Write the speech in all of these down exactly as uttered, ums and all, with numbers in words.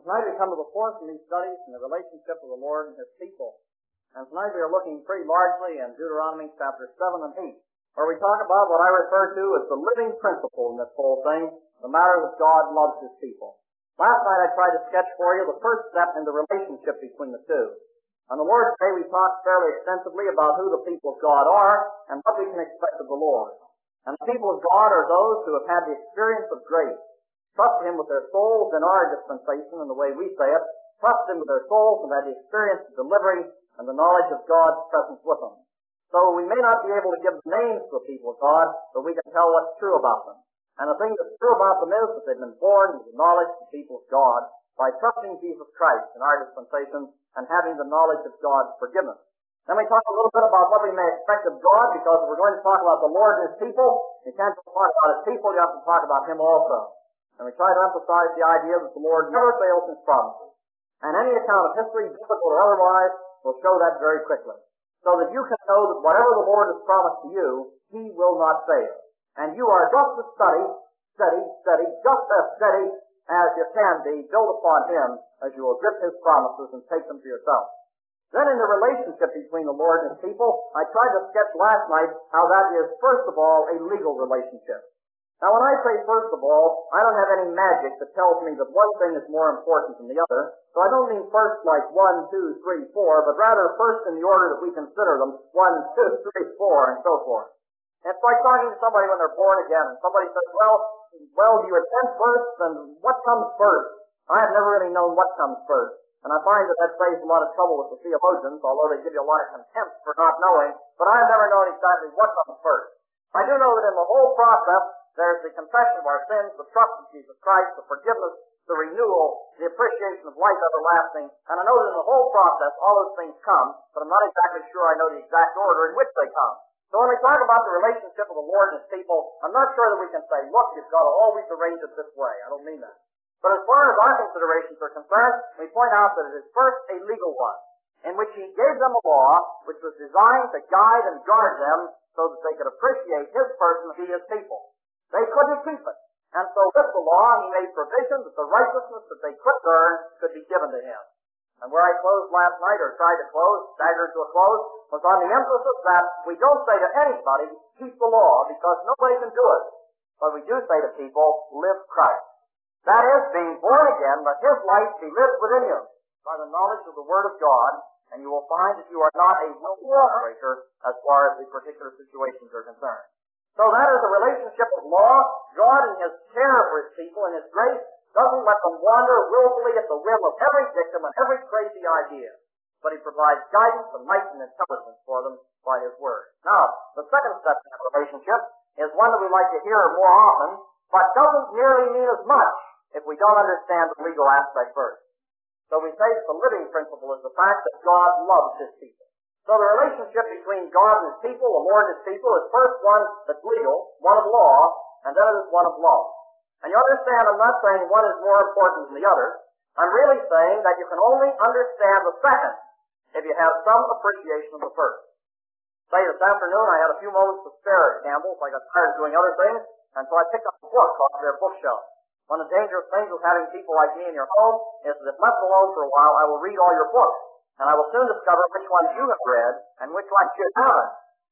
Tonight we come to the fourth in these studies in the relationship of the Lord and His people. And tonight we are looking pretty largely in Deuteronomy chapter seven and eight, where we talk about what I refer to as the living principle in this whole thing, the matter that God loves His people. Last night I tried to sketch for you the first step in the relationship between the two. On the Lord's Day we talked fairly extensively about who the people of God are and what we can expect of the Lord. And the people of God are those who have had the experience of grace. Trust Him with their souls in our dispensation, in the way we say it. Trust Him with their souls and have the experience of delivery and the knowledge of God's presence with them. So we may not be able to give names to the people of God, but we can tell what's true about them. And the thing that's true about them is that they've been born with the knowledge of the people of God by trusting Jesus Christ in our dispensation and having the knowledge of God's forgiveness. Then we talk a little bit about what we may expect of God, because if we're going to talk about the Lord and His people, you can't just talk about His people, you have to talk about Him also. And we try to emphasize the idea that the Lord never fails His promises. And any account of history, biblical or otherwise, will show that very quickly. So that you can know that whatever the Lord has promised to you, He will not fail. And you are just as steady, steady, steady, just as steady as you can be, built upon Him, as you will grip His promises and take them to yourself. Then in the relationship between the Lord and His people, I tried to sketch last night how that is, first of all, a legal relationship. Now, when I say first of all, I don't have any magic that tells me that one thing is more important than the other. So I don't mean first like one, two, three, four, but rather first in the order that we consider them, one, two, three, four, and so forth. It's like talking to somebody when they're born again, and somebody says, well, well, do you attend first, and what comes first? I have never really known what comes first. And I find that that saves a lot of trouble with the theologians, although they give you a lot of contempt for not knowing, but I've never known exactly what comes first. I do know that in the whole process, there's the confession of our sins, the trust in Jesus Christ, the forgiveness, the renewal, the appreciation of life everlasting. And I know that in the whole process, all those things come, but I'm not exactly sure I know the exact order in which they come. So when we talk about the relationship of the Lord and His people, I'm not sure that we can say, look, you've got to always arrange it this way. I don't mean that. But as far as our considerations are concerned, we point out that it is first a legal one, in which He gave them a law which was designed to guide and guard them so that they could appreciate His person and be His people. They couldn't keep it. And so with the law, He made provision that the righteousness that they could earn could be given to Him. And where I closed last night, or tried to close, staggered to a close, was on the emphasis that we don't say to anybody, keep the law, because nobody can do it. But we do say to people, live Christ. That is, being born again, let His life be lived within you by the knowledge of the Word of God, and you will find that you are not a lawbreaker as far as the particular situations are concerned. So that is a relationship of law. God in His care for His people and His grace doesn't let them wander willfully at the whim of every dictum and every crazy idea. But He provides guidance and light and intelligence for them by His Word. Now, the second step in that relationship is one that we like to hear more often, but doesn't nearly mean as much if we don't understand the legal aspect first. So we say that the living principle is the fact that God loves His people. So the relationship between God and His people, the Lord and His people, is first one that's legal, one of law, and then it is one of love. And you understand, I'm not saying one is more important than the other. I'm really saying that you can only understand the second if you have some appreciation of the first. Say, this afternoon I had a few moments to spare at Campbell's. I got tired of doing other things, and so I picked up a book off their bookshelf. One of the dangerous things with having people like me in your home is that if left alone for a while, I will read all your books. And I will soon discover which ones you have read and which ones you haven't.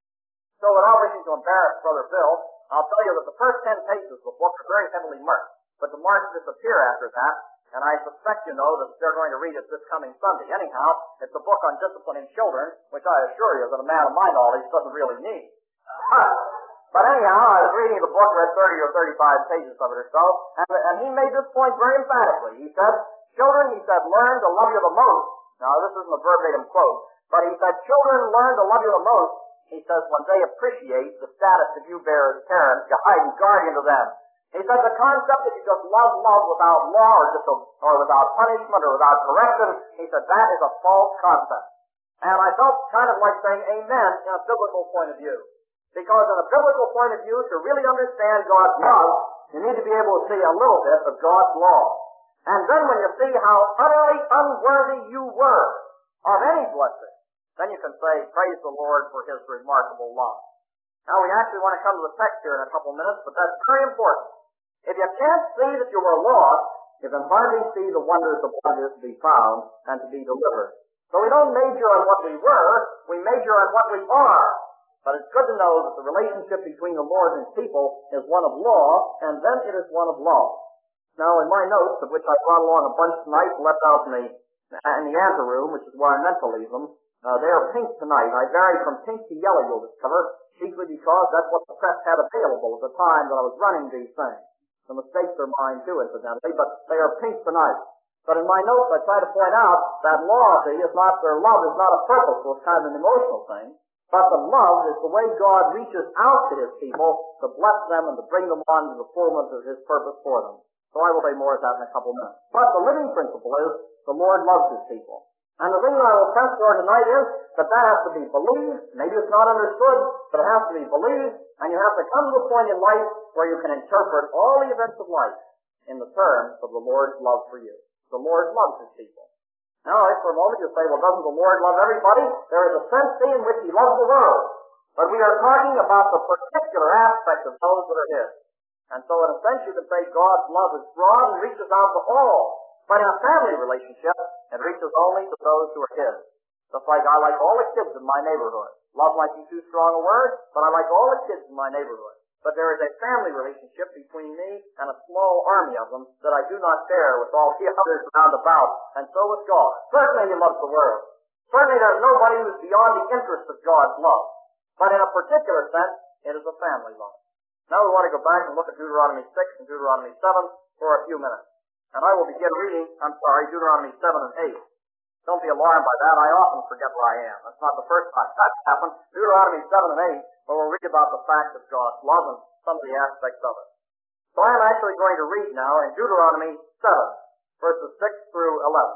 So without wishing to embarrass Brother Bill, I'll tell you that the first ten pages of the book are very heavily marked. But the marks disappear after that, and I suspect you know that they're going to read it this coming Sunday. Anyhow, it's a book on disciplining children, which I assure you that a man of my knowledge doesn't really need. But anyhow, I was reading the book, read thirty or thirty-five pages of it or so, and, and he made this point very emphatically. He said, children, he said, learn to love you the most. Now, this isn't a verbatim quote, but he said, children learn to love you the most, he says, when they appreciate the status that you bear as parents, guide and guardian to them. He said, the concept that you just love love without law or, just a, or without punishment or without correction, he said, that is a false concept. And I felt kind of like saying amen in a biblical point of view. Because in a biblical point of view, to really understand God's love, you need to be able to see a little bit of God's law. And then when you see how utterly unworthy you were of any blessing, then you can say, praise the Lord for His remarkable love. Now we actually want to come to the text here in a couple minutes, but that's very important. If you can't see that you were lost, you can hardly see the wonders of what is to be found and to be delivered. So we don't major on what we were, we major on what we are. But it's good to know that the relationship between the Lord and His people is one of law, and then it is one of love. Now, in my notes, of which I brought along a bunch tonight and left out in the, in the anteroom, which is where I meant to leave them, uh, they are pink tonight. I varied from pink to yellow, you'll discover, chiefly because that's what the press had available at the time that I was running these things. The mistakes are mine too, incidentally, but they are pink tonight. But in my notes, I try to point out that law, see, is not, their love is not a purposeful, it's kind of an emotional thing. But the love is the way God reaches out to His people to bless them and to bring them on to the fullness of His purpose for them. So I will say more of that in a couple of minutes. But the living principle is the Lord loves His people. And the thing that I will press for tonight is that that has to be believed. Maybe it's not understood, but it has to be believed. And you have to come to a point in life where you can interpret all the events of life in the terms of the Lord's love for you. The Lord loves His people. Now, if for a moment you say, well, doesn't the Lord love everybody? There is a sense in which He loves the world. But we are talking about the particular aspect of those that are His. And so in a sense you can say God's love is broad and reaches out to all. But in a family relationship, it reaches only to those who are His. Just like I like all the kids in my neighborhood. Love might be too strong a word, but I like all the kids in my neighborhood. But there is a family relationship between me and a small army of them that I do not share with all the others round about, and so with God. Certainly He loves the world. Certainly there's nobody who's beyond the interest of God's love. But in a particular sense, it is a family love. Now we want to go back and look at Deuteronomy six and Deuteronomy seven for a few minutes. And I will begin reading, I'm sorry, Deuteronomy seven and eight. Don't be alarmed by that. I often forget where I am. That's not the first time that's happened. Deuteronomy seven and eight, where we'll read about the fact of God's love and some of the aspects of it. So I am actually going to read now in Deuteronomy seven, verses six through eleven.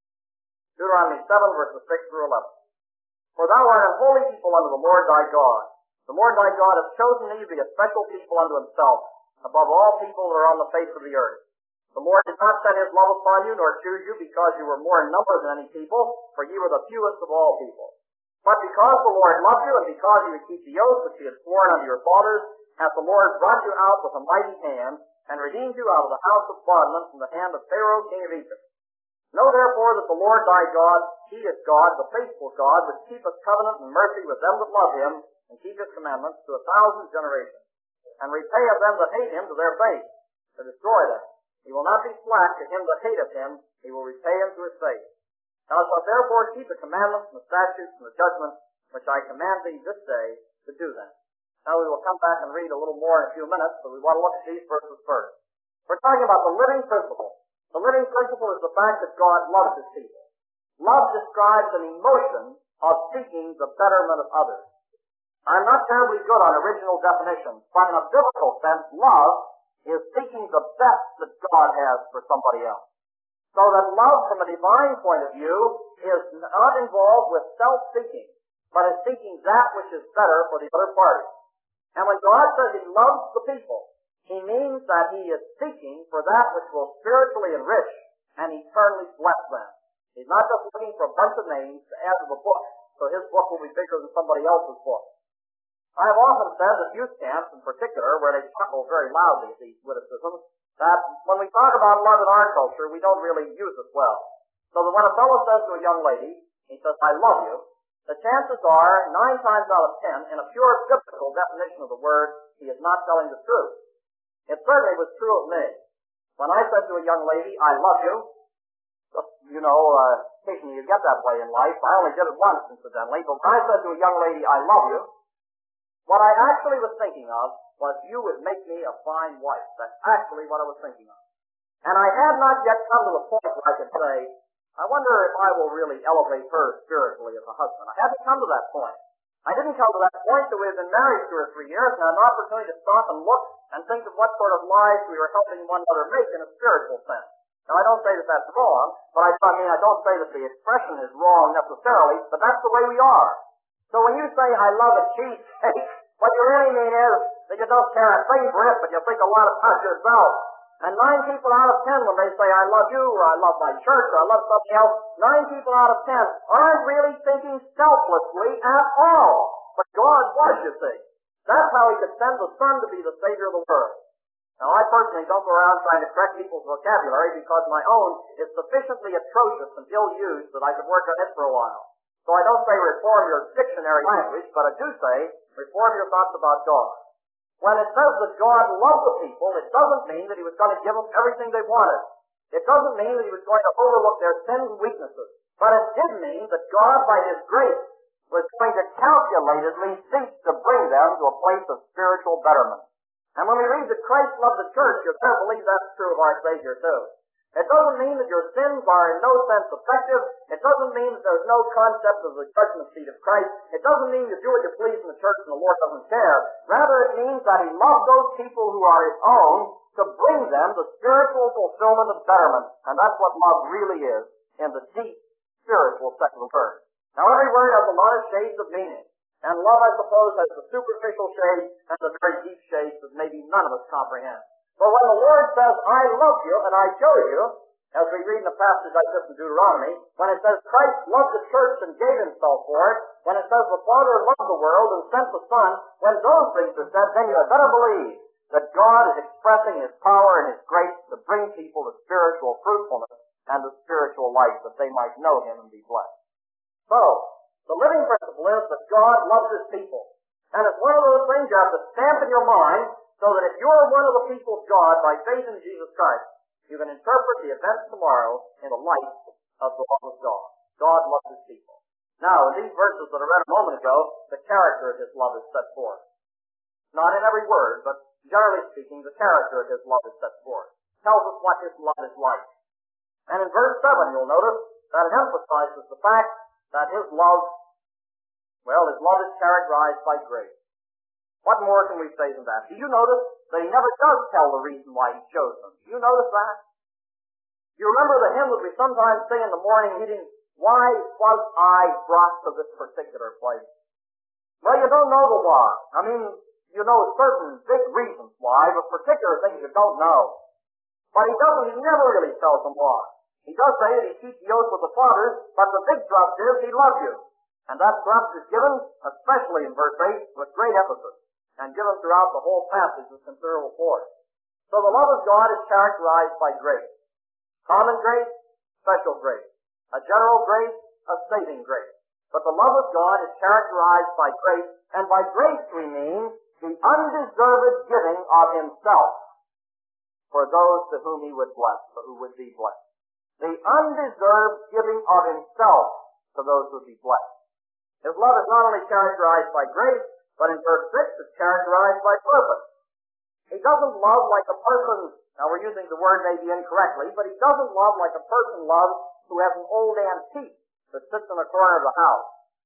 Deuteronomy seven, verses six through eleven. For thou art a holy people unto the Lord thy God. The Lord thy God hath chosen thee to be a special people unto Himself, above all people that are on the face of the earth. The Lord did not set His love upon you, nor choose you, because you were more in number than any people, for ye were the fewest of all people. But because the Lord loved you, and because you would keep the oath which He had sworn unto your fathers, hath the Lord brought you out with a mighty hand, and redeemed you out of the house of bondmen from the hand of Pharaoh king of Egypt. Know therefore that the Lord thy God, He is God, the faithful God, which keepeth covenant and mercy with them that love Him, and keep His commandments to a thousand generations, and repay of them that hate Him to their face, to destroy them. He will not be slack to him that hateth Him, He will repay him to his face. Thou shalt therefore keep the commandments and the statutes and the judgments which I command thee this day to do them. Now we will come back and read a little more in a few minutes, but we want to look at these verses first. We're talking about the living principle. The living principle is the fact that God loves His people. Love describes an emotion of seeking the betterment of others. I'm not terribly good on original definitions, but in a biblical sense, love is seeking the best that God has for somebody else. So that love from a divine point of view is not involved with self-seeking, but is seeking that which is better for the other party. And when God says He loves the people, He means that He is seeking for that which will spiritually enrich and eternally bless them. He's not just looking for a bunch of names to add to the book, so His book will be bigger than somebody else's book. I have often said that youth camps in particular, where they chuckle very loudly at these witticisms, that when we talk about love in our culture, we don't really use it well. So that when a fellow says to a young lady, he says, I love you, the chances are, nine times out of ten, in a pure biblical definition of the word, he is not telling the truth. It certainly was true of me. When I said to a young lady, I love you, just, you know, uh, occasionally you get that way in life. I only did it once, incidentally, but when I said to a young lady, I love you, what I actually was thinking of was, you would make me a fine wife. That's actually what I was thinking of. And I had not yet come to the point where I could say, I wonder if I will really elevate her spiritually as a husband. I hadn't come to that point. I didn't come to that point till we had been married two or three years and had an opportunity to stop and look and think of what sort of lives we were helping one another make in a spiritual sense. Now, I don't say that that's wrong, but I, I mean, I don't say that the expression is wrong necessarily, but that's the way we are. So when you say, I love a cheesecake, what you really mean is that you don't care a thing for it, but you think a lot about yourself. And nine people out of ten, when they say, I love you, or I love my church, or I love something else, nine people out of ten aren't really thinking selflessly at all. But God was, you see. That's how He could send the Son to be the Savior of the world. Now, I personally don't go around trying to correct people's vocabulary because my own is sufficiently atrocious and ill-used that I could work on it for a while. So I don't say reform your dictionary language, but I do say reform your thoughts about God. When it says that God loved the people, it doesn't mean that He was going to give them everything they wanted. It doesn't mean that He was going to overlook their sins and weaknesses. But it did mean that God, by His grace, was going to calculatedly seek to bring them to a place of spiritual betterment. And when we read that Christ loved the church, you better believe that's true of our Savior too. It doesn't mean that your sins are in no sense effective. It doesn't mean that there's no concept of the judgment seat of Christ. It doesn't mean you do what you please in the church and the Lord doesn't care. Rather, it means that He loved those people who are His own to bring them to spiritual fulfillment and betterment. And that's what love really is in the deep spiritual sense of the word. Now, every word has a lot of shades of meaning. And love, I suppose, has the superficial shade and the very deep shades that maybe none of us comprehend. But when the Lord says, I love you and I chose you, as we read in the passage like this in Deuteronomy, when it says Christ loved the church and gave Himself for it, when it says the Father loved the world and sent the Son, when those things are said, then you had better believe that God is expressing His power and His grace to bring people to spiritual fruitfulness and to spiritual life, that they might know Him and be blessed. So, the living principle is that God loves His people. And it's one of those things you have to stamp in your mind so that if you're one of the people of God by faith in Jesus Christ, you can interpret the events tomorrow in the light of the love of God. God loves His people. Now, in these verses that I read a moment ago, the character of His love is set forth. Not in every word, but generally speaking, the character of His love is set forth. It tells us what His love is like. And in verse seven, you'll notice that it emphasizes the fact that His love, well, His love is characterized by grace. What more can we say than that? Do you notice that He never does tell the reason why He chose them? Do you notice that? You remember the hymn that we sometimes sing in the morning meeting, Why was I brought to this particular place? Well, you don't know the why. I mean, you know certain big reasons why, but particular things you don't know. But He doesn't, He never really tells them why. He does say that He keeps the oath with the fathers, but the big thrust is He loves you. And that thrust is given, especially in verse eight, with great emphasis, and given throughout the whole passage with considerable force. So the love of God is characterized by grace. Common grace, special grace. A general grace, a saving grace. But the love of God is characterized by grace, and by grace we mean the undeserved giving of Himself for those to whom He would bless, or who would be blessed. The undeserved giving of Himself to those who would be blessed. His love is not only characterized by grace, but in verse six it's characterized by purpose. He doesn't love like a person, now we're using the word maybe incorrectly, but He doesn't love like a person loves who has an old antique that sits in the corner of the house.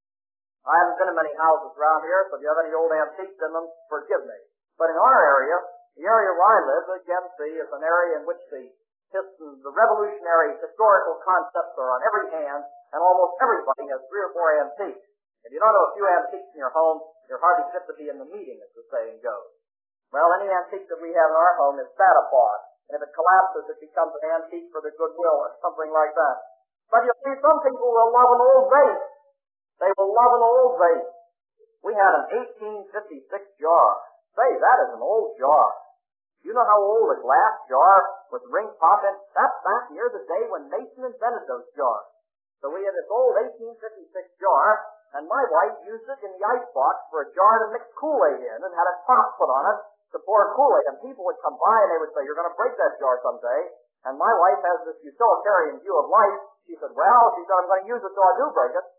I haven't been in many houses around here, so if you have any old antiques in them, forgive me. But in our area, the area where I live, again, see, is an area in which the the revolutionary historical concepts are on every hand, and almost everybody has three or four antiques. If you don't have a few antiques in your home, you're hardly fit to be in the meeting, as the saying goes. Well, any antique that we have in our home is sat upon, and if it collapses, it becomes an antique for the goodwill or something like that. But you see, some people will love an old vase. They will love an old vase. We had an eighteen fifty-six jar. Say, that is an old jar. You know how old a glass jar with ring pop in? That's back near the day when Mason invented those jars. So we had this old eighteen fifty-six jar, and my wife used it in the icebox for a jar to mix Kool-Aid in, and had a top put on it to pour Kool-Aid. And people would come by and they would say, you're going to break that jar someday. And my wife has this utilitarian view of life. She said, well, she said, I'm going to use it till I do break it.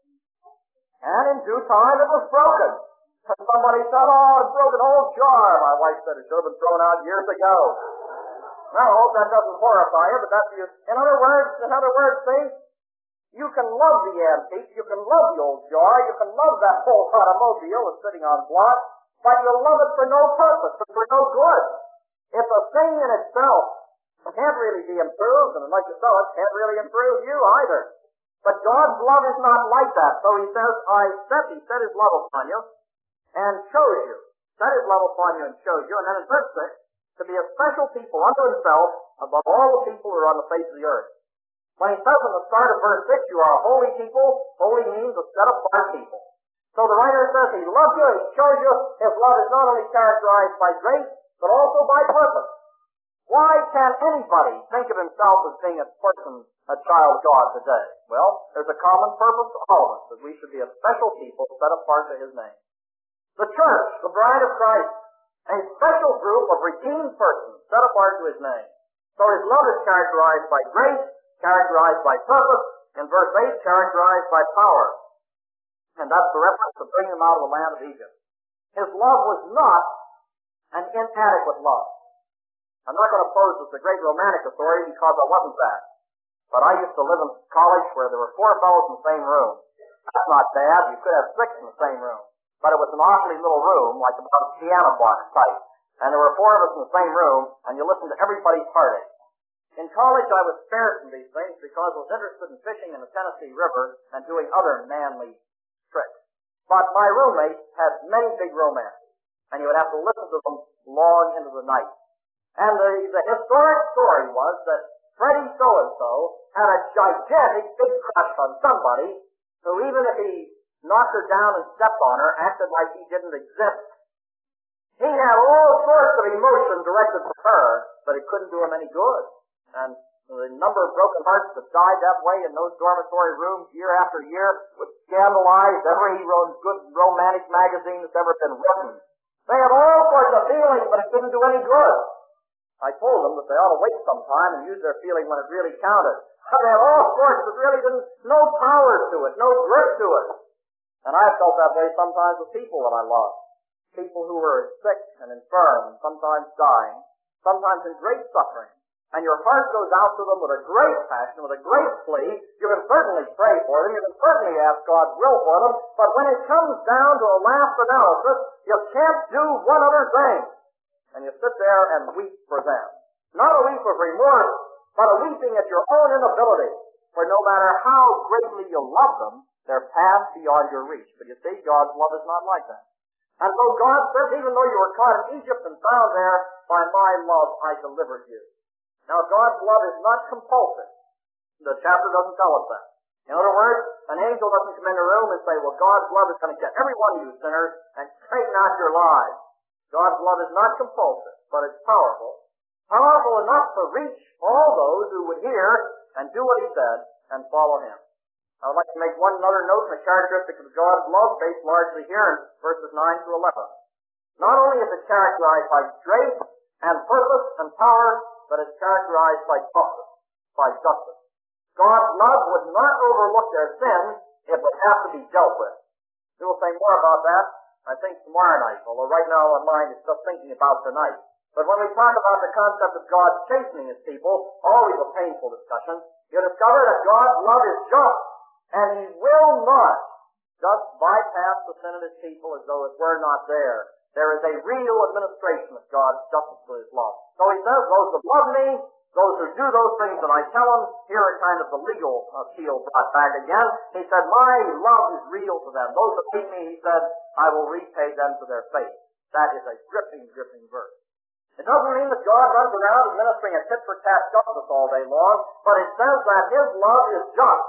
And in due time it was broken. And somebody said, oh, it broke an old jar. My wife said it should have been thrown out years ago. Now, I hope that doesn't horrify you, but that's the, in other words, in other words, see, you can love the antique, you can love the old jar, you can love that whole automobile that's sitting on block, but you love it for no purpose, for no good. It's a thing in itself. It can't really be improved, and unless you sell it, it can't really improve you either. But God's love is not like that. So He says, I set, He set His love upon you, and chose you. Set His love upon you and chose you. And then in verse six, to be a special people unto Himself above all the people who are on the face of the earth. When He says in the start of verse six, you are a holy people, holy means a set apart people. So the writer says He loved you, He chose you. His love is not only characterized by grace, but also by purpose. Why can anybody think of himself as being a person, a child of God today? Well, there's a common purpose to all of us, that we should be a special people set apart to His name. The church, the bride of Christ, a special group of redeemed persons set apart to His name. So His love is characterized by grace, characterized by purpose, in verse eight, characterized by power. And that's the reference to bring them out of the land of Egypt. His love was not an inadequate love. I'm not going to pose as the great romantic authority because I wasn't that. But I used to live in college where there were four fellows in the same room. That's not bad. You could have six in the same room. But it was an awfully little room, like about a piano box type. And there were four of us in the same room, and you listened to everybody's heartache. In college, I was spared from these things because I was interested in fishing in the Tennessee River and doing other manly tricks. But my roommate had many big romances, and you would have to listen to them long into the night. And the, the historic story was that Freddie so-and-so had a gigantic big crush on somebody who, even if he knocked her down and stepped on her, acted like he didn't exist. He had all sorts of emotion directed to her, but it couldn't do him any good. And the number of broken hearts that died that way in those dormitory rooms year after year would scandalize every good romantic magazine that's ever been written. They had all sorts of feelings, but it didn't do any good. I told them that they ought to wait some time and use their feeling when it really counted. But they had all sorts that really didn't, no power to it, no grit to it. And I felt that way sometimes with people that I loved. People who were sick and infirm, sometimes dying, sometimes in great suffering. And your heart goes out to them with a great passion, with a great plea. You can certainly pray for them, you can certainly ask God's will for them, but when it comes down to a last analysis, you can't do one other thing. And you sit there and weep for them. Not a weep of remorse, but a weeping at your own inability. For no matter how greatly you love them, they're past beyond your reach. But you see, God's love is not like that. And so God says, even though you were caught in Egypt and found there, by my love I delivered you. Now, God's love is not compulsive. The chapter doesn't tell us that. In other words, an angel doesn't come in the room and say, well, God's love is going to get every one of you sinners and straighten out your lives. God's love is not compulsive, but it's powerful. Powerful enough to reach all those who would hear and do what He said and follow Him. I would like to make one other note in the characteristics of God's love, based largely here in verses nine to eleven. Not only is it characterized by grace and purpose and power, but it's characterized by justice. By justice. God's love would not overlook their sin if it has to be dealt with. We will say more about that, I think, tomorrow night, although right now my mind is just thinking about tonight. But when we talk about the concept of God chastening His people, always a painful discussion, you discover that God's love is just, and He will not just bypass the sin of His people as though it were not there. There is a real administration of God's justice to His love. So He says, those that love me, those who do those things that I tell them, here are kind of the legal appeal brought back again. He said, my love is real to them. Those that hate me, He said, I will repay them for their faith. That is a gripping, gripping verse. It doesn't mean that God runs around administering a tit-for-tat justice all day long, but it says that His love is just.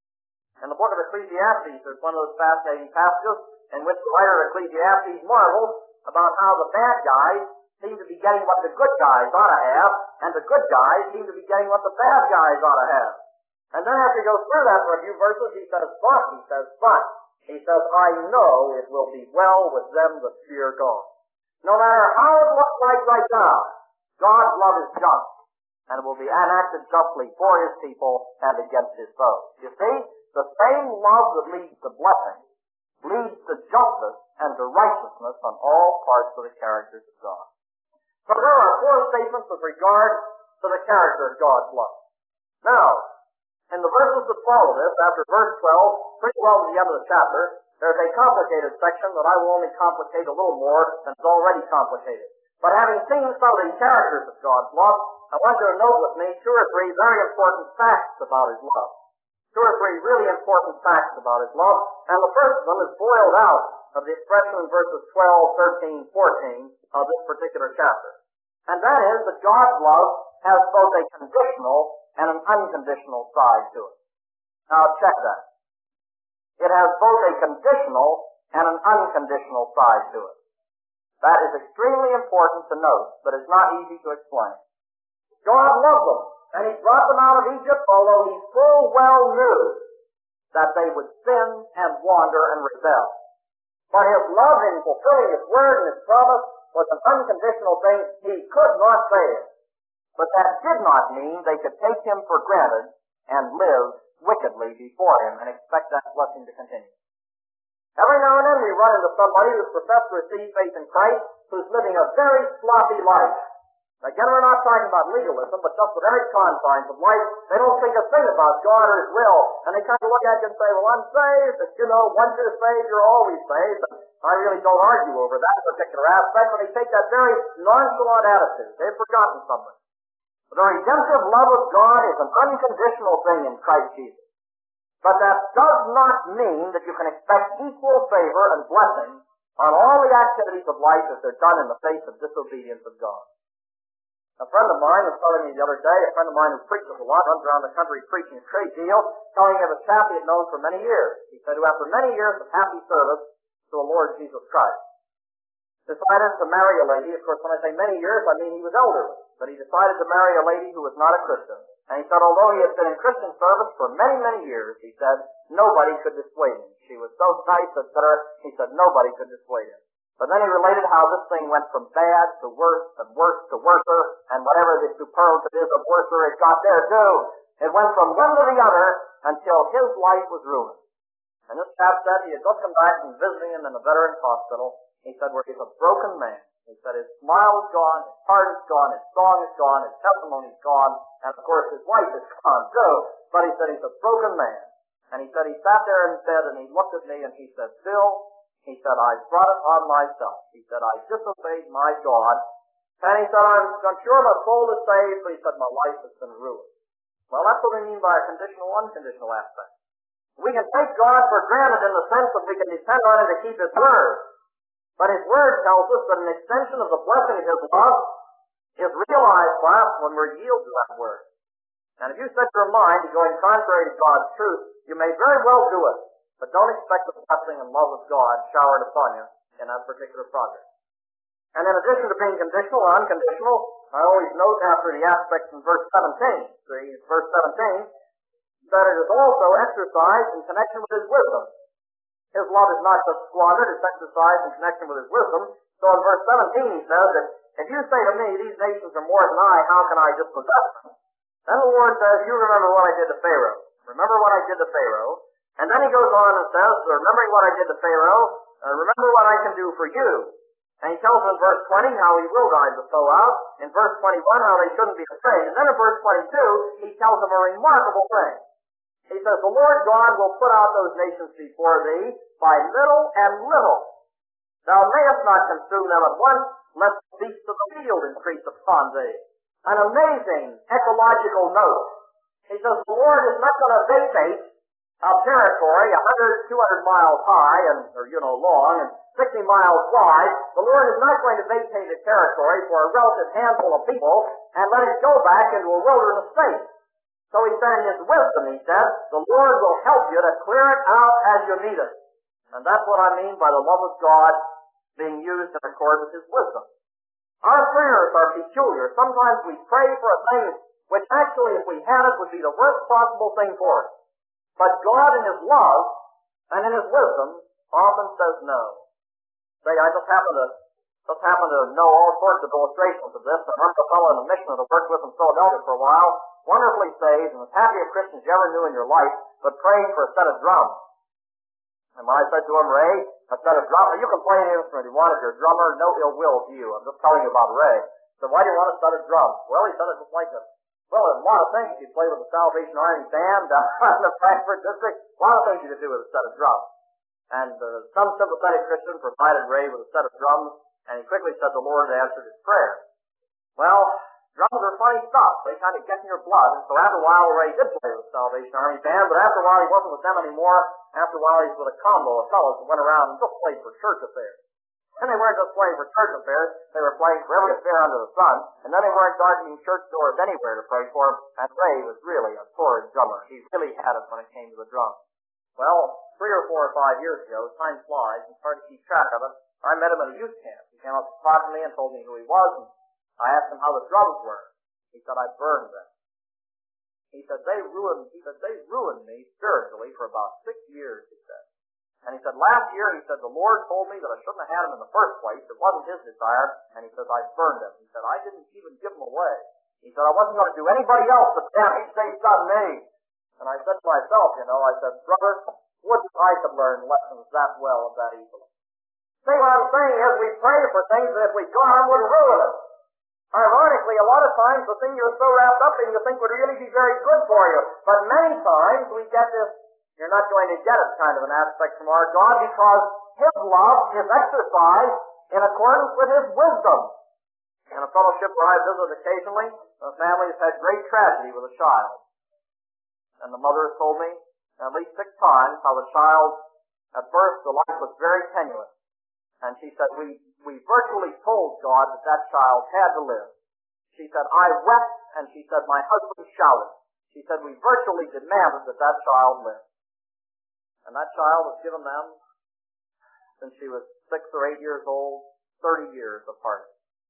In the book of Ecclesiastes, there's one of those fascinating passages in which the writer of Ecclesiastes marvels about how the bad guys seem to be getting what the good guys ought to have, and the good guys seem to be getting what the bad guys ought to have. And then after he goes through that for a few verses, he says, but, he says, but, he says, I know it will be well with them that fear God. No matter how it looks like right now, God's love is just, and it will be enacted justly for His people and against His foes. You see, the same love that leads to blessing leads to justice and to righteousness on all parts of the characters of God. So there are four statements with regard to the character of God's love. Now, in the verses that follow this, after verse twelve, pretty well to the end of the chapter, there's a complicated section that I will only complicate a little more than is already complicated. But having seen some of the characters of God's love, I want you to note with me two or three very important facts about His love. Two or three really important facts about His love. And the first of them is boiled out of the expression in verses twelve, thirteen, fourteen of this particular chapter. And that is that God's love has both a conditional and an unconditional side to it. Now check that. It has both a conditional and an unconditional side to it. That is extremely important to note, but it's not easy to explain. God loved them, and He brought them out of Egypt, although He full well knew that they would sin and wander and rebel. But His love in fulfilling His word and His promise was an unconditional thing. He could not fail. But that did not mean they could take Him for granted and live wickedly before Him and expect that blessing to continue. Every now and then we run into somebody who's professed to receive faith in Christ, who's living a very sloppy life. Again, we're not talking about legalism, but just the very confines of life. They don't think a thing about God or His will. And they kind of look at you and say, well, I'm saved. And, you know, once you're saved, you're always saved. And I really don't argue over that particular aspect, but they take that very nonchalant attitude. They've forgotten something. But the redemptive love of God is an unconditional thing in Christ Jesus. But that does not mean that you can expect equal favor and blessing on all the activities of life as they're done in the face of disobedience of God. A friend of mine was telling me the other day, a friend of mine who preaches a lot, runs around the country preaching a great deal, telling me of a chap he had known for many years. He said, who after many years of happy service to the Lord Jesus Christ, decided to marry a lady. Of course, when I say many years, I mean he was elderly. But he decided to marry a lady who was not a Christian. And he said, although he had been in Christian service for many, many years, he said, nobody could dissuade him. She was so nice, et cetera. He said, nobody could dissuade him. But then he related how this thing went from bad to worse and worse to worser, and whatever the superlative is of worser, it got there too. It went from one to the other until his life was ruined. And this chap said he had just come back from visiting him in the Veterans Hospital. He said, where he's a broken man. He said his smile is gone, his heart is gone, his song is gone, his testimony is gone, and of course his wife is gone too. But he said he's a broken man. And he said he sat there in bed and he looked at me and he said, Bill, he said, I brought it on myself. He said, I disobeyed my God. And he said, I'm, I'm sure my soul is saved, but he said, my life has been ruined. Well, that's what we mean by a conditional, unconditional aspect. We can take God for granted in the sense that we can depend on Him to keep His word. But His word tells us that an extension of the blessing of His love is realized for us when we're yielded to that word. And if you set your mind to going contrary to God's truth, you may very well do it. But don't expect the blessing and love of God showered upon you in that particular project. And in addition to being conditional or unconditional, I always note after the aspects in verse seventeen, see, verse seventeen, that it is also exercised in connection with His wisdom. His love is not just squandered, it's exercised in connection with His wisdom. So in verse seventeen he says that, if you say to me, these nations are more than I, how can I dispossess them? Then the Lord says, you remember what I did to Pharaoh. Remember what I did to Pharaoh. And then He goes on and says, remembering what I did to Pharaoh, uh, remember what I can do for you. And He tells them in verse twenty how He will guide the foe out. In verse twenty-one how they shouldn't be afraid. And then in verse twenty-two, He tells them a remarkable thing. He says, the Lord God will put out those nations before thee by little and little. Thou mayest not consume them at once, lest the beasts of the field increase upon thee. An amazing ecological note. He says, the Lord is not going to vacate a territory one hundred, two hundred miles high, and or you know, long, and sixty miles wide. The Lord is not going to vacate a territory for a relative handful of people and let it go back into a wilderness state. So He said in His wisdom, He said, the Lord will help you to clear it out as you need it. And that's what I mean by the love of God being used in accord with His wisdom. Our prayers are peculiar. Sometimes we pray for a thing which actually, if we had it, would be the worst possible thing for us. But God in His love and in His wisdom often says no. Say, I just happen to just happen to know all sorts of illustrations of this. I remember a fellow in the mission that I worked with in Philadelphia for a while, wonderfully saved, and as happy a Christian as you ever knew in your life, but praying for a set of drums. And when I said to him, Ray, a set of drums, you can play any instrument you want if you're a drummer, no ill will to you. I'm just telling you about Ray. So why do you want a set of drums? Well, he said it just like this. Well, there's a lot of things you could play with the Salvation Army band down in the Frankfurt district. A lot of things you could do with a set of drums. And uh, some sympathetic Christian provided Ray with a set of drums, and he quickly said the Lord answered his prayer. Well, drums are funny stuff. They kind of get in your blood. And so after a while, Ray did play with the Salvation Army band, but after a while, he wasn't with them anymore. After a while, he was with a combo of fellows that went around and just played for church affairs. And they weren't just playing for church affairs, they were playing for every affair under the sun, and then they weren't darkening church doors anywhere to pray for him, and Ray was really a torrid drummer. He really had it when it came to the drum. Well, three or four or five years ago, time flies, and it's hard to keep track of it, I met him at a youth camp. He came up to talk to me and told me who he was, and I asked him how the drums were. He said, I burned them. He said, they ruined, he said, they ruined me spiritually for about six years, he said. And he said, last year, he said, the Lord told me that I shouldn't have had them in the first place. It wasn't His desire. And he says, I burned them. He said, I didn't even give them away. He said, I wasn't going to do anybody else the damage they've done me. And I said to myself, you know, I said, brother, would I could learn lessons that well of that evil. See, what I'm saying is we pray for things that if we got them would ruin us. Ironically, a lot of times the thing you're so wrapped up in you think would really be very good for you. But many times we get this, you're not going to get it kind of an aspect from our God because His love is exercised in accordance with His wisdom. In a fellowship where I visit occasionally, a family has had great tragedy with a child. And the mother has told me at least six times how the child, at first, the life was very tenuous. And she said, we, we virtually told God that that child had to live. She said, I wept, and she said, my husband shouted. She said, we virtually demanded that that child live. And that child was given them, since she was six or eight years old, thirty years apart.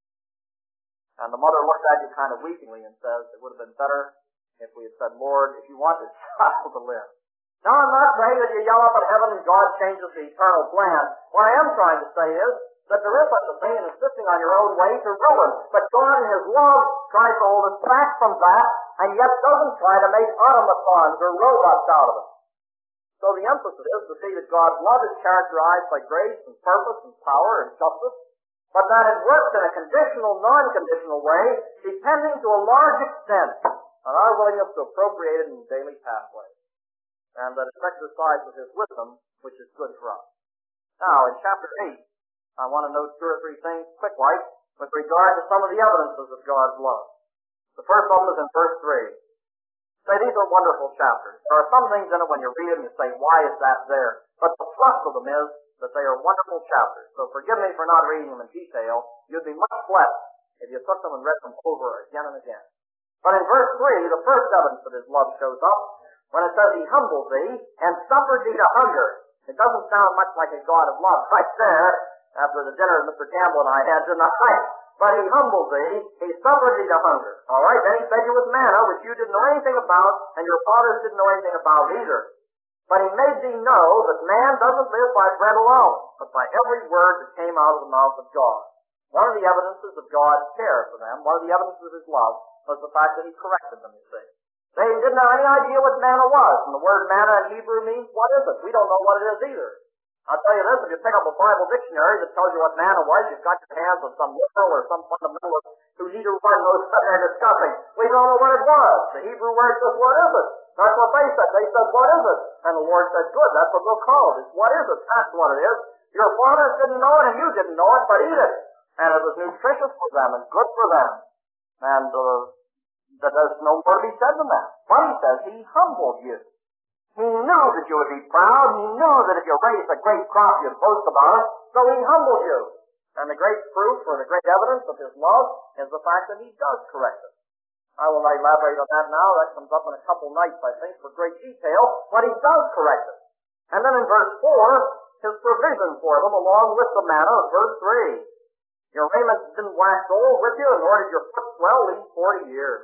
And the mother looked at you kind of weepingly and says, it would have been better if we had said, Lord, if you want this child to live. Now, I'm not saying that you yell up at heaven and God changes the eternal plan. What I am trying to say is that there is such a thing as insisting on your own way to ruin. But God in His love tries to hold us back from that, and yet doesn't try to make automatons or robots out of us. So the emphasis is to see that God's love is characterized by grace and purpose and power and justice, but that it works in a conditional, non-conditional way, depending to a large extent on our willingness to appropriate it in daily pathways. And that it's exercised with His wisdom, which is good for us. Now, in chapter eight, I want to note two or three things, quick-like, with regard to some of the evidences of God's love. The first of them is in verse three. Say, these are wonderful chapters. There are some things in it when you read them, you say, why is that there? But the thrust of them is that they are wonderful chapters. So forgive me for not reading them in detail. You'd be much blessed if you took them and read them over again and again. But in verse three, the first evidence that His love shows up, when it says He humbled thee and suffered thee to hunger. It doesn't sound much like a God of love right there after the dinner Mister Campbell and I had tonight. But He humbled thee, He suffered thee to hunger. All right, then He fed you with manna, which you didn't know anything about, and your fathers didn't know anything about either. But He made thee know that man doesn't live by bread alone, but by every word that came out of the mouth of God. One of the evidences of God's care for them, one of the evidences of His love, was the fact that He corrected them, you see. They didn't have any idea what manna was, and the word manna in Hebrew means, what is it? We don't know what it is either. I'll tell you this, if you pick up a Bible dictionary that tells you what manna was, you've got your hands on some liberal or some fundamentalist who's either one knows what they're discussing. We don't know what it was. The Hebrew word says, what is it? That's what they said. They said, what is it? And the Lord said, good, that's what we'll call it. It's what is it? That's what it is. Your fathers didn't know it and you didn't know it, but eat it. And it was nutritious for them and good for them. And uh, that there's no more to be said than that. But He says He humbled you. He knew that you would be proud. He knew that if you raised a great crop, you'd boast about it. So He humbled you. And the great proof or the great evidence of His love is the fact that He does correct us. I will not elaborate on that now. That comes up in a couple nights, I think, for great detail. But He does correct us. And then in verse four, His provision for them, along with the manna of verse three. Your raiment didn't wax old with you, nor did your foot swell these forty years.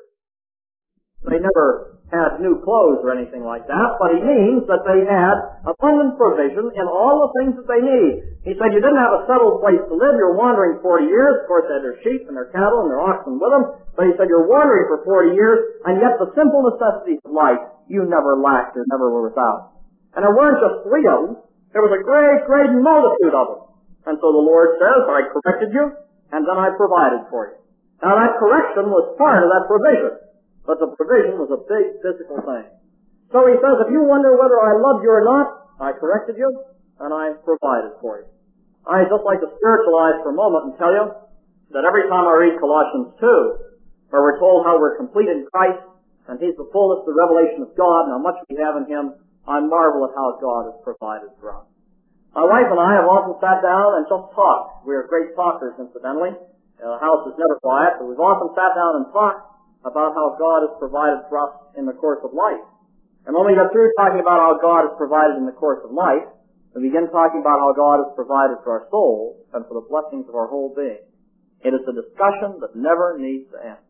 They never had new clothes or anything like that, but He means that they had abundant provision in all the things that they need. He said you didn't have a settled place to live. You're wandering forty years. Of course, they had their sheep and their cattle and their oxen with them. But He said you're wandering for forty years, and yet the simple necessities of life you never lacked or never were without. And there weren't just three of them. There was a great, great multitude of them. And so the Lord says, I corrected you, and then I provided for you. Now that correction was part of that provision. But the provision was a big physical thing. So He says, if you wonder whether I loved you or not, I corrected you, and I provided for you. I'd just like to spiritualize for a moment and tell you that every time I read Colossians two, where we're told how we're complete in Christ, and He's the fullness, the revelation of God, and how much we have in Him, I marvel at how God has provided for us. My wife and I have often sat down and just talked. We are great talkers, incidentally. Uh, the house is never quiet, but we've often sat down and talked about how God has provided for us in the course of life. And when we get through talking about how God has provided in the course of life, we begin talking about how God has provided for our souls and for the blessings of our whole being. It is a discussion that never needs to end.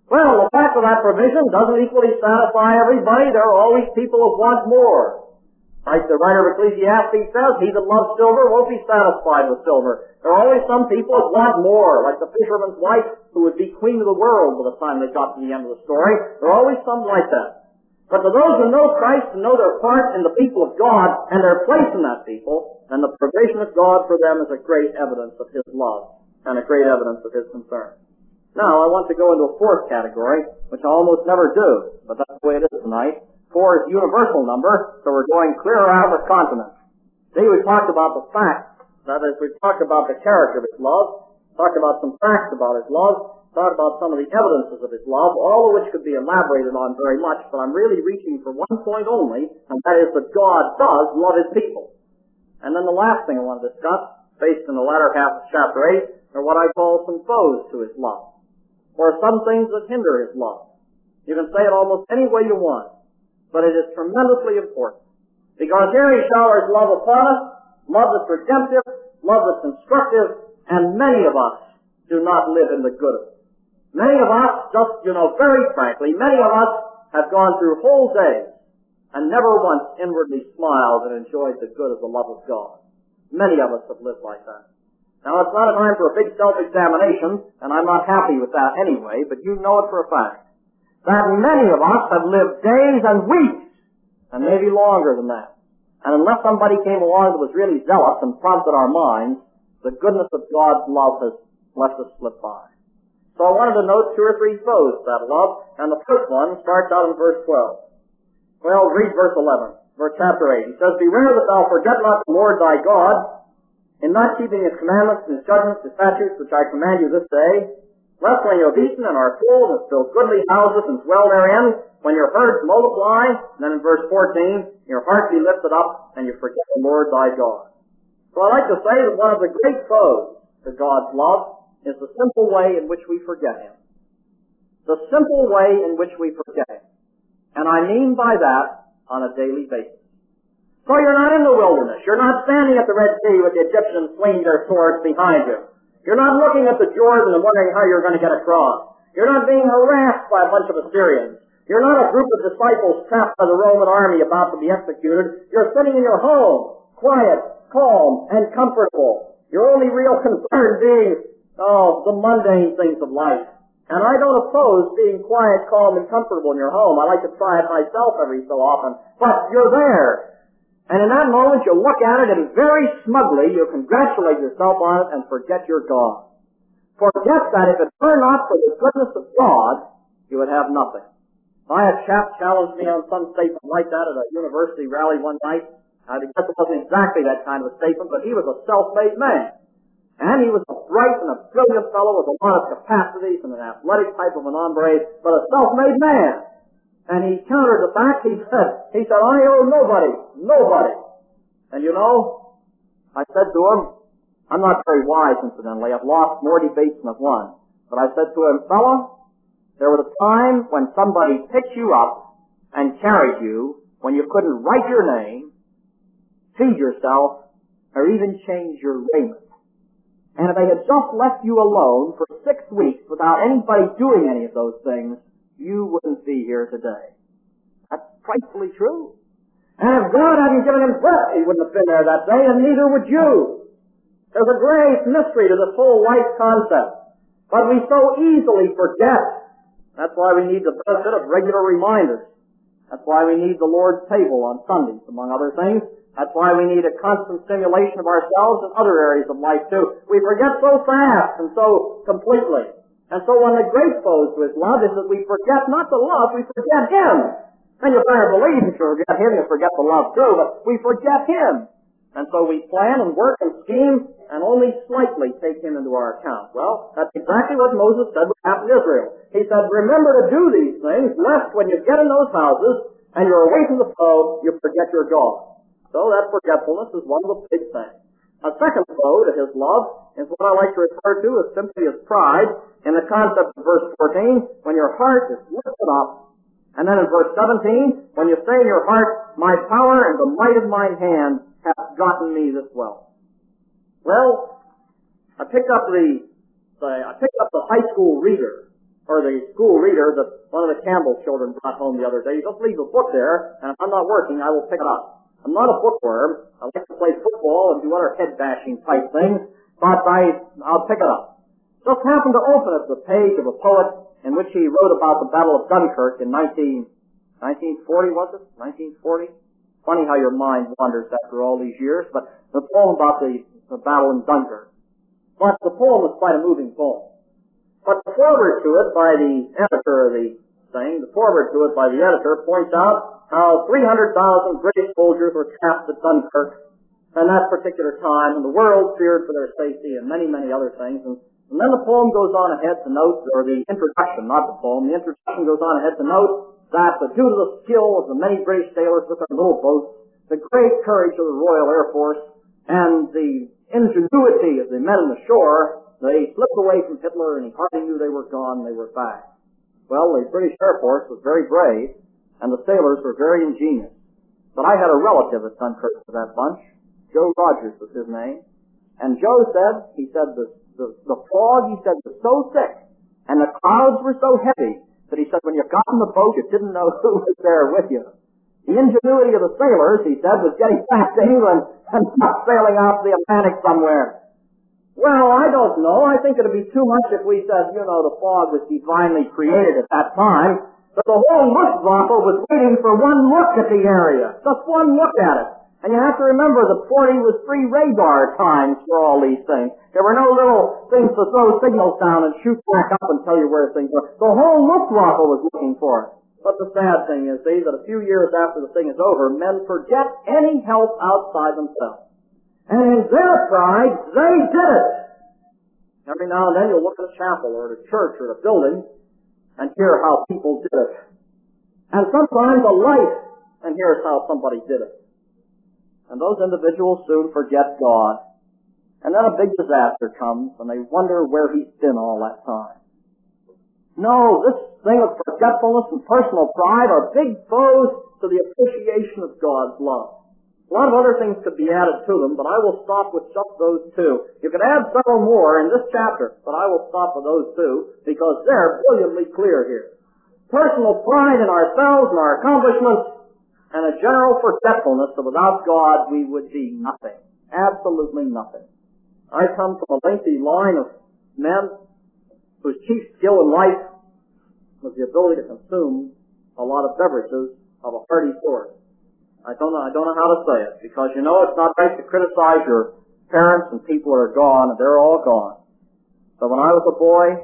Well, the fact of that provision doesn't equally satisfy everybody. There are always people who want more. Like the writer of Ecclesiastes says, he that loves silver won't be satisfied with silver. There are always some people who want more, like the fisherman's wife who would be queen of the world by the time they got to the end of the story. There are always some like that. But to those who know Christ and know their part in the people of God and their place in that people, then the provision of God for them is a great evidence of His love and a great evidence of His concern. Now, I want to go into a fourth category, which I almost never do, but that's the way it is tonight. Four is universal number, so we're going clear out of continents. See, we talked about the facts. That is, we talked about the character of His love, talked about some facts about His love, talked about some of the evidences of His love, all of which could be elaborated on very much, but I'm really reaching for one point only, and that is that God does love His people. And then the last thing I want to discuss, based in the latter half of chapter eight, are what I call some foes to His love, or some things that hinder His love. You can say it almost any way you want, but it is tremendously important. Because here He showers love upon us, love that's redemptive, love that's instructive, and many of us do not live in the good of it. Many of us, just, you know, very frankly, many of us have gone through whole days and never once inwardly smiled and enjoyed the good of the love of God. Many of us have lived like that. Now, it's not a time for a big self-examination, and I'm not happy with that anyway, but you know it for a fact, that many of us have lived days and weeks, and maybe longer than that. And unless somebody came along that was really zealous and prompted our minds, the goodness of God's love has left us slip by. So I wanted to note two or three foes to that love, and the first one starts out in verse twelve. Well, read verse eleven, verse chapter eight. He says, Beware that thou forget not the Lord thy God, in not keeping His commandments, His judgments, His statutes, which I command you this day, lest when you have eaten and are full, and have built goodly houses and dwell therein, when your herds multiply, and then in verse fourteen, your heart be lifted up, and you forget the Lord thy God. So I like to say that one of the great foes to God's love is the simple way in which we forget Him. The simple way in which we forget Him. And I mean by that on a daily basis. So you're not in the wilderness. You're not standing at the Red Sea with the Egyptians swinging their swords behind you. You're not looking at the Jordan and wondering how you're going to get across. You're not being harassed by a bunch of Assyrians. You're not a group of disciples trapped by the Roman army about to be executed. You're sitting in your home, quiet, calm, and comfortable. Your only real concern being Oh, the mundane things of life. And I don't oppose being quiet, calm, and comfortable in your home. I like to try it myself every so often. But you're there. And in that moment, you look at it and very smugly you congratulate yourself on it and forget your God. Forget that if it were not for the goodness of God, you would have nothing. I had a chap challenge me on some statement like that at a university rally one night. I guess it wasn't exactly that kind of a statement, but he was a self-made man. And he was a bright and a brilliant fellow with a lot of capacities and an athletic type of an hombre, but a self-made man. And he countered the fact, he said, he said, I owe nobody, nobody. And you know, I said to him, I'm not very wise, incidentally, I've lost more debates than I've won. But I said to him, fella, there was a time when somebody picked you up and carried you when you couldn't write your name, feed yourself, or even change your raiment. And if they had just left you alone for six weeks without anybody doing any of those things, you wouldn't be here today. That's frightfully true. And if God hadn't given him breath, he wouldn't have been there that day, and neither would you. There's a great mystery to this whole life concept. But we so easily forget. That's why we need the benefit of regular reminders. That's why we need the Lord's table on Sundays, among other things. That's why we need a constant stimulation of ourselves in other areas of life, too. We forget so fast and so completely. And so one of the great foes to His love is that we forget not the love, we forget Him. And you better believe if you forget Him, you forget the love, too, but we forget Him. And so we plan and work and scheme and only slightly take Him into our account. Well, that's exactly what Moses said would happen to Israel. He said, remember to do these things, lest when you get in those houses and you're away from the foe, you forget your God. So that forgetfulness is one of the big things. A second foe to His love is what I like to refer to as simply as pride, in the concept of verse fourteen, when your heart is lifted up. And then in verse seventeen, when you say in your heart, my power and the might of mine hand hath gotten me this wealth. Well, I picked up the, the I picked up the high school reader or the school reader that one of the Campbell children brought home the other day. You just leave the book there, and if I'm not working, I will pick it up. I'm not a bookworm. I like to play football and do other head-bashing type things, but I, I'll pick it up. Just happened to open at the page of a poet in which he wrote about the Battle of Dunkirk in nineteen, nineteen forty, was it? nineteen forty? Funny how your mind wanders after all these years, but the poem about the, the battle in Dunkirk. But the poem was quite a moving poem. But the foreword to it by the editor of the thing, the foreword to it by the editor points out how three hundred thousand British soldiers were trapped at Dunkirk at that particular time, and the world feared for their safety and many, many other things. And, and then the poem goes on ahead to note, or the introduction, not the poem, the introduction goes on ahead to note that uh, due to the skill of the many British sailors with their little boats, the great courage of the Royal Air Force, and the ingenuity of the men on the shore, they slipped away from Hitler, and he hardly knew they were gone, they were back. Well, the British Air Force was very brave, and the sailors were very ingenious. But I had a relative at Dunkirk for that bunch. Joe Rogers was his name. And Joe said, he said, the, the, the fog, he said, was so thick, and the clouds were so heavy, that he said, when you got in the boat, you didn't know who was there with you. The ingenuity of the sailors, he said, was getting back to England and not sailing out the Atlantic somewhere. Well, I don't know. I think it would be too much if we said, you know, the fog was divinely created at that time. But the whole Luftwaffe was waiting for one look at the area. Just one look at it. And you have to remember that forty was three radar times for all these things. There were no little things to throw signals down and shoot back up and tell you where things were. The whole Luftwaffe was looking for it. But the sad thing is, see, that a few years after the thing is over, men forget any help outside themselves. And in their pride, they did it. Every now and then you'll look at a chapel or at a church or a building and hear how people did it. And sometimes a life, and here's how somebody did it. And those individuals soon forget God. And then a big disaster comes, and they wonder where he's been all that time. No, this thing of forgetfulness and personal pride are big foes to the appreciation of God's love. A lot of other things could be added to them, but I will stop with just those two. You could add several more in this chapter, but I will stop with those two, because they're brilliantly clear here. Personal pride in ourselves and our accomplishments, and a general forgetfulness that without God we would be nothing. Absolutely nothing. I come from a lengthy line of men whose chief skill in life was the ability to consume a lot of beverages of a hearty sort. I don't know, I don't know how to say it, because you know it's not right to criticize your parents and people are gone, and they're all gone. But when I was a boy,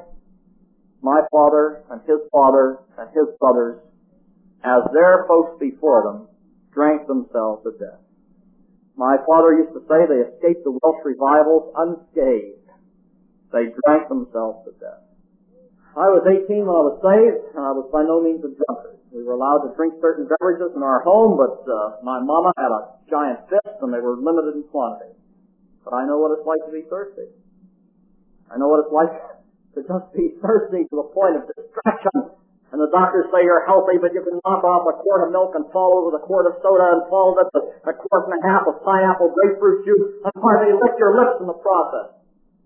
my father and his father and his brothers, as their folks before them, drank themselves to death. My father used to say they escaped the Welsh revivals unscathed. They drank themselves to death. I was eighteen when I was saved, and I was by no means a drunkard. We were allowed to drink certain beverages in our home, but uh, my mama had a giant fist, and they were limited in quantity. But I know what it's like to be thirsty. I know what it's like to just be thirsty to the point of distraction. And the doctors say you're healthy, but you can knock off a quart of milk and fall over the quart of soda and fall with a quart and a half of pineapple grapefruit juice and hardly lick your lips in the process.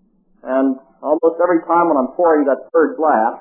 And almost every time when I'm pouring that third glass,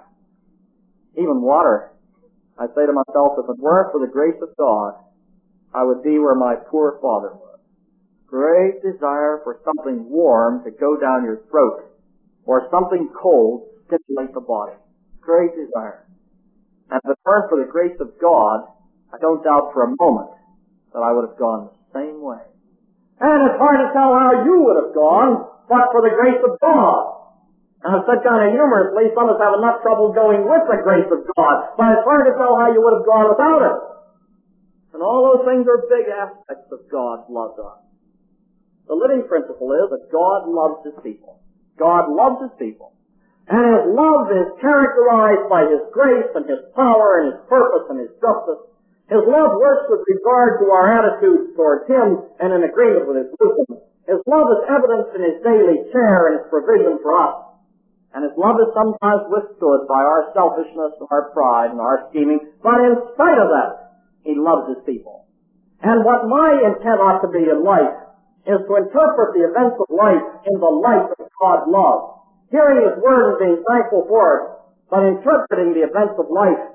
even water, I say to myself, if it weren't for the grace of God, I would be where my poor father was. Great desire for something warm to go down your throat, or something cold to stimulate the body. Great desire. And if it weren't for the grace of God, I don't doubt for a moment that I would have gone the same way. And it's hard to tell how you would have gone, but for the grace of God. And I've said kind of humorously, some of us have enough trouble going with the grace of God, but it's hard to tell how you would have gone without it. And all those things are big aspects of God's love to us. The living principle is that God loves His people. God loves His people. And His love is characterized by His grace and His power and His purpose and His justice. His love works with regard to our attitudes towards Him and in agreement with His wisdom. His love is evidenced in His daily care and His provision for us. And His love is sometimes withstood by our selfishness and our pride and our scheming. But in spite of that, He loves His people. And what my intent ought to be in life is to interpret the events of life in the light of God's love. Hearing His Word and being thankful for it, but interpreting the events of life,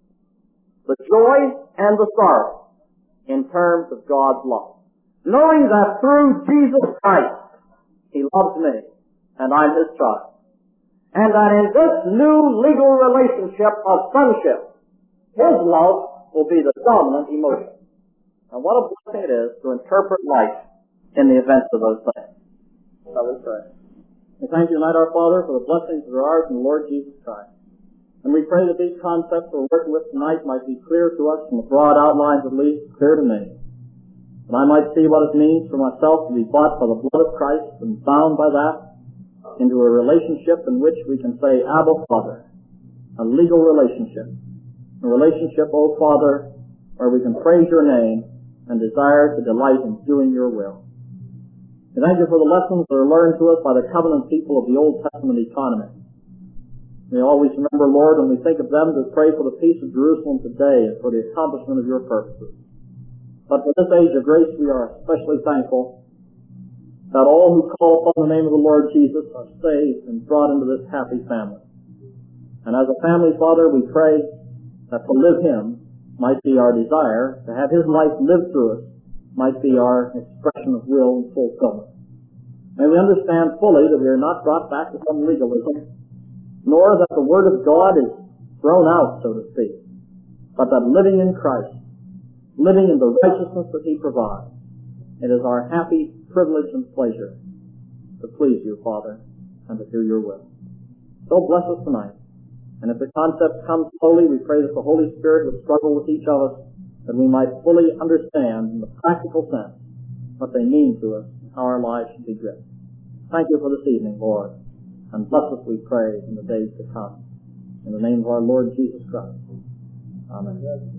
the joy and the sorrow, in terms of God's love. Knowing that through Jesus Christ, He loves me, and I'm His child. And that in this new legal relationship of sonship, His love will be the dominant emotion. And what a blessing it is to interpret life in the events of those things. Shall we pray? We thank you tonight, our Father, for the blessings that are ours in the Lord Jesus Christ. And we pray that these concepts we're working with tonight might be clear to us, from the broad outlines at least, clear to me. And I might see what it means for myself to be bought by the blood of Christ and bound by that into a relationship in which we can say, Abba, Father, a legal relationship. A relationship, O Father, where we can praise your name and desire to delight in doing your will. We thank you for the lessons that are learned to us by the covenant people of the Old Testament economy. We always remember, Lord, when we think of them, to pray for the peace of Jerusalem today and for the accomplishment of your purposes. But for this age of grace, we are especially thankful that all who call upon the name of the Lord Jesus are saved and brought into this happy family. And as a family, Father, we pray that to live Him might be our desire, to have His life lived through us might be our expression of will and fulfillment. May we understand fully that we are not brought back to some legalism, nor that the Word of God is thrown out, so to speak, but that living in Christ, living in the righteousness that He provides, it is our happy privilege and pleasure to please you, Father, and to do your will. So bless us tonight. And if the concepts come slowly, we pray that the Holy Spirit would struggle with each of us, that we might fully understand in the practical sense what they mean to us and how our lives should be driven. Thank you for this evening, Lord. And bless us, we pray, in the days to come. In the name of our Lord Jesus Christ. Amen.